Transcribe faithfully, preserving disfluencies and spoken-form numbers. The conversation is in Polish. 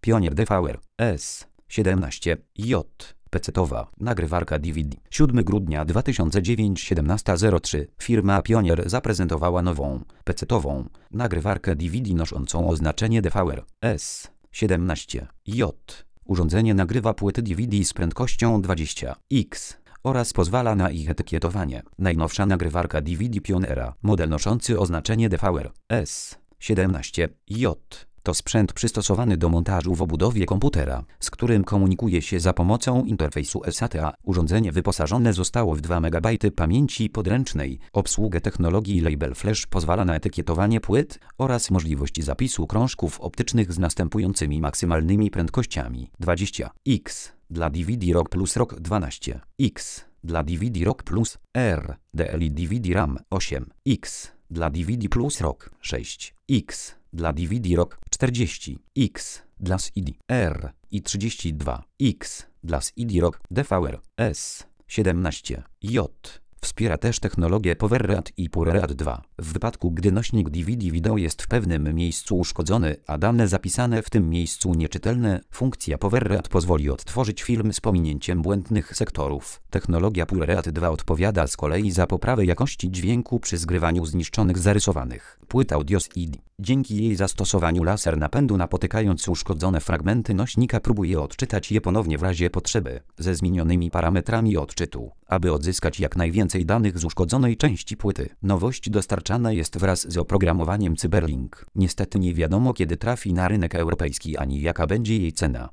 Pioneer D V R S siedemnaście J. Pecetowa nagrywarka D V D. siódmego grudnia dwa tysiące dziewięć, siedemnasta zero trzy. Firma Pioneer zaprezentowała nową, pecetową nagrywarkę D V D noszącą oznaczenie D V R S siedemnaście J. Urządzenie nagrywa płyty D V D z prędkością dwadzieścia herców oraz pozwala na ich etykietowanie. Najnowsza nagrywarka D V D Pioneera, model noszący oznaczenie D V R S siedemnaście J. To sprzęt przystosowany do montażu w obudowie komputera, z którym komunikuje się za pomocą interfejsu S A T A. Urządzenie wyposażone zostało w dwa megabajty pamięci podręcznej. Obsługę technologii Label Flash pozwala na etykietowanie płyt oraz możliwość zapisu krążków optycznych z następującymi maksymalnymi prędkościami: dwadzieścia herców dla D V D R O G plus R O G dwanaście herców dla D V D R O G plus R D L I D V D RAM osiem herców dla D V D plus R O G sześć herców dla D V D R O G czterdzieści herców dla S I D R i trzydzieści dwa herców dla S I D R O G D V R S siedemnaście J. Wspiera też technologię PowerRAD i PureRAD dwa. W wypadku, gdy nośnik D V D wideo jest w pewnym miejscu uszkodzony, a dane zapisane w tym miejscu nieczytelne, funkcja PowerRAD pozwoli odtworzyć film z pominięciem błędnych sektorów. Technologia PureRAD dwa odpowiada z kolei za poprawę jakości dźwięku przy zgrywaniu zniszczonych zarysowanych płyt audio S I D. Dzięki jej zastosowaniu laser napędu, napotykając uszkodzone fragmenty nośnika, próbuje odczytać je ponownie w razie potrzeby, ze zmienionymi parametrami odczytu, aby odzyskać jak najwięcej danych z uszkodzonej części płyty. Nowość dostarczana jest wraz z oprogramowaniem Cyberlink. Niestety nie wiadomo, kiedy trafi na rynek europejski ani jaka będzie jej cena.